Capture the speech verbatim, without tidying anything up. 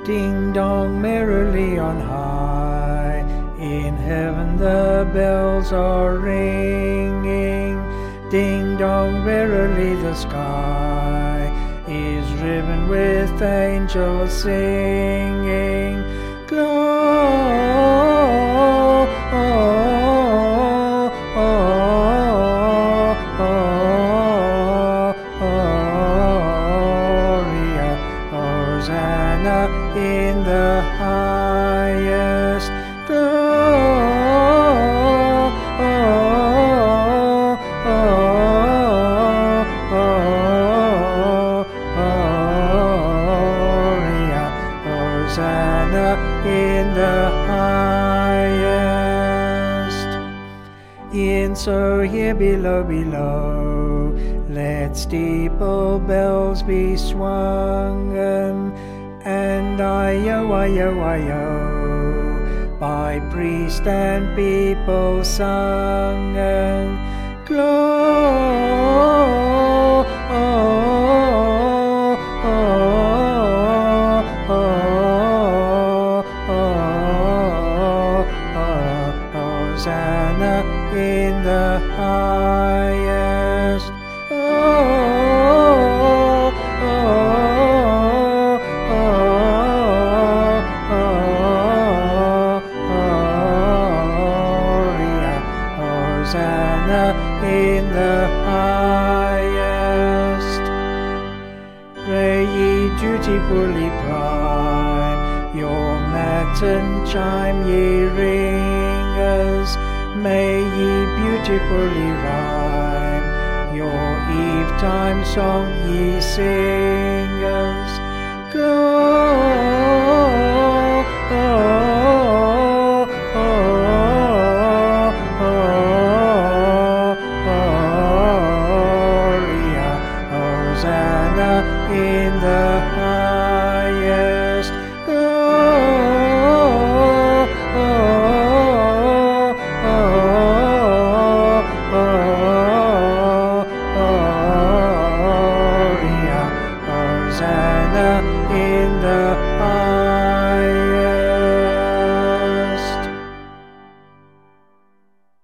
Ding dong merrily on high, in heaven the bells are ringing. Ding dong merrily the sky is riven with angels singing. Gloria, Hosanna in the highest. Gloria, Hosanna in the highest. In so here below, below, let steeple bells be swung, and I-yo, I-yo, I-yo, by priest and people sung. Hosanna in the highest. Oh, oh, oh, oh, Gloria, Hosanna in the highest. Pray ye dutifully prime, your matin chime ye ringers. May ye beautifully rhyme your eve-time song, ye singers. Go, oh, oh, oh, Gloria, Hosanna in the